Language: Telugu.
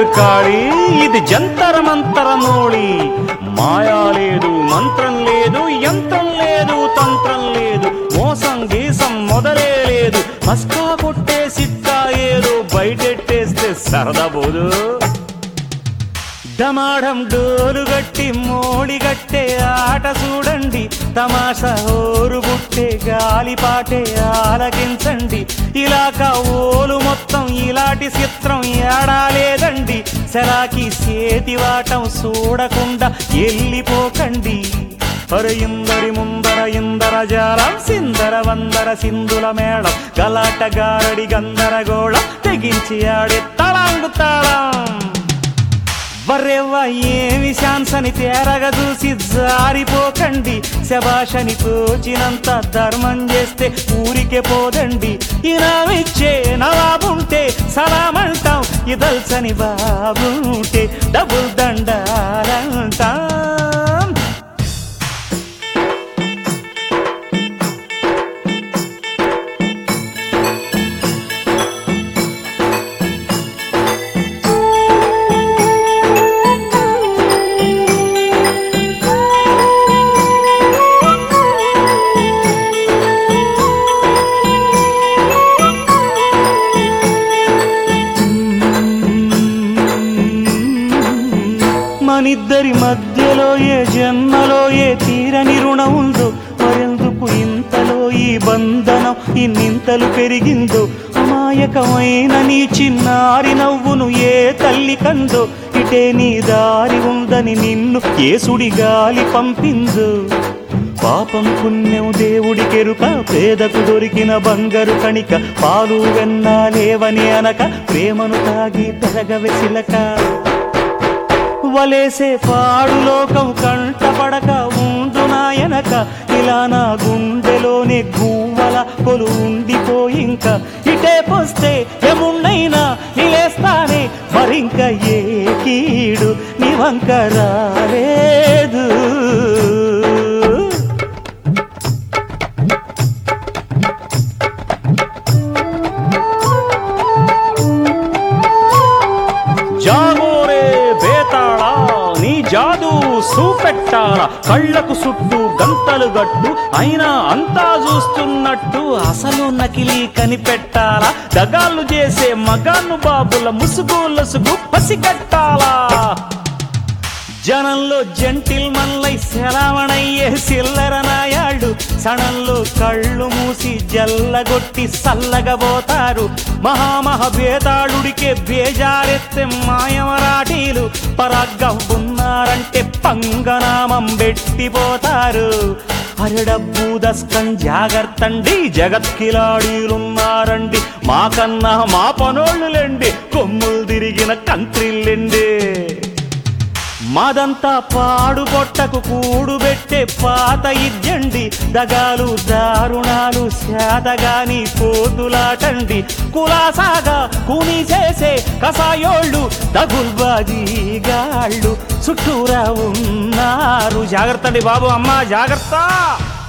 జంతర్ కాళీ ఇది జంతర మంతర నోళి మాయా లేదు మంత్రం లేదు యంత్రం లేదు తంత్రం లేదు మోసం గీసం మొదలే లేదు మస్కా కొట్టే సిక్కా ఏదో బయటెట్టేస్తే సరదా పోదు డమాఢం డోలు గట్టి మోళి గట్టే ఆట చూడండి తమాషా ఓరు బుట్టే గాలిపాటే ఆలకించండి ఇలాక ఓలు మొత్తం ఇలాంటి చిత్రం ఏడా లేదండి సెలాకి చేతివాటం చూడకుండా వెళ్ళిపోకండి అరే ఇందరి ముందర ఇందర జాలం సిందర వందర సింధుల మేళం గలాట గారడి గందరగోళం తెగించి ఆడే తళాంగు తాళం వర్రెవ్వ ఏమి ఛాన్సని తేరగా చూసి జారిపోకండి శబాషని తోచినంత ధర్మం చేస్తే ఊరికే పోదండి ఇనామిచ్చే నవాబుంటే సలామంటాం ఇదల్సని బాబుంటే డబుల్ దండాలంటాం మనిద్దరి మధ్యలో ఏ జన్మలో ఏ తీరని రుణం ఉందో మరెందుకు ఇంతలో ఈ బంధనం ఇన్నింతలు పెరిగిందో అమాయకమైన నీ చిన్నారి నవ్వును ఏ తల్లి కందో ఇటే నీ దారి ఉందని నిన్ను ఏ సుడి గాలి పంపిందో పాపం పుణ్యం దేవుడికెరుక పేదకు దొరికిన బంగారు కణిక పాలు వెన్నా లేవని అనక ప్రేమను తాగి పెరగవెసిలక వలేసే పాడు లోకం కంటపడక ఉండు నాయనక ఇలా నా గుండెలోనే గువ్వల కొలు ఉండిపోయింక ఇటే పోస్తే ఎమున్నైనా నిలేస్తానే మరింక ఏ కీడు నీ వంక రాలేదు జాదు సూపెట్టాల కళ్ళకు చుట్టూ గంతలు గట్టు అయినా అంతా చూస్తున్నట్టు అసలు నకిలీ కనిపెట్టాలా దగాళ్ళు చేసే మగాను బాబుల ముసుగు లసుగు పసిగట్టాలా జనంలో జంటిల్ మల్లై సెలవణయ్యే సిల్లర నాయాళ్ళు సణంలో కళ్ళు మూసి జల్లగొట్టి సల్లగబోతారు మహామహభేదాళుడికే బేజారెత్తే మాయమరాఠీలు పరాగ్గా ఉన్నారంటే పంగనామం పెట్టిపోతారు అరే డబ్బు దస్కం జాగ్రత్తండి జగత్కిలాడీలున్నారండి మాకన్నా మా పనోళ్ళులేండి కొమ్ములు తిరిగిన కంత్రిల్లండి మాదంతా పాడుబొట్టకు కూడుబెట్టే పాత ఇద్యండి దగాలు దారుణాలు శాతగాని పోతులాటండి కులాసాగా కూని చేసే కసాయోళ్ళు తగుల్బాజీగాళ్ళు చుట్టూరా ఉన్నారు జాగ్రత్త అండి బాబు అమ్మ జాగ్రత్త